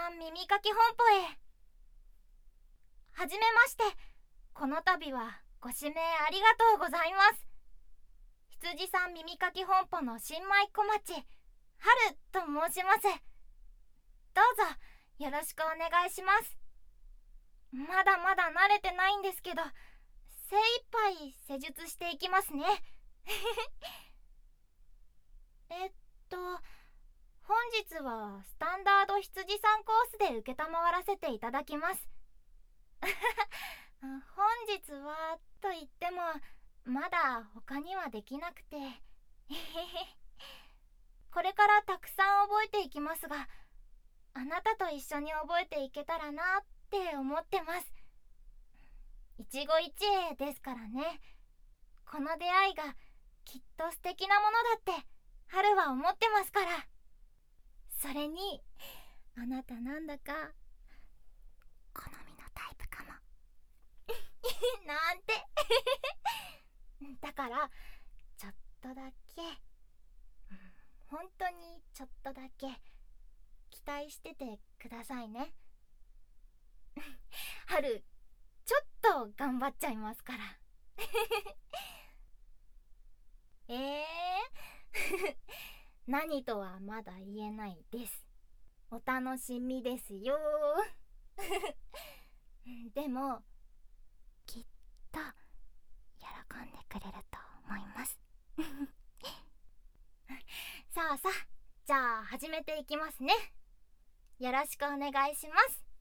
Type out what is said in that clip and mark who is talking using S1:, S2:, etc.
S1: さん耳かき本舗へ。はじめまして。この度はご指名ありがとうございます。羊さん耳かき本舗の新米小町、春と申します。どうぞよろしくお願いします。まだまだ慣れてないんですけど、精一杯施術していきますね。本日はスタンダード羊さんコースで承らせていただきます。本日はと言ってもまだ他にはできなくてこれからたくさん覚えていきますが、あなたと一緒に覚えていけたらなって思ってます。一期一会ですからね。この出会いがきっと素敵なものだって春は思ってますから。それにあなたなんだか好みのタイプかもなんてだからちょっとだけ、本当にちょっとだけ期待しててくださいね春ちょっと頑張っちゃいますから何とはまだ言えないです。お楽しみですよでもきっと喜んでくれると思いますさあさあ、じゃあ始めていきますね。よろしくお願いします。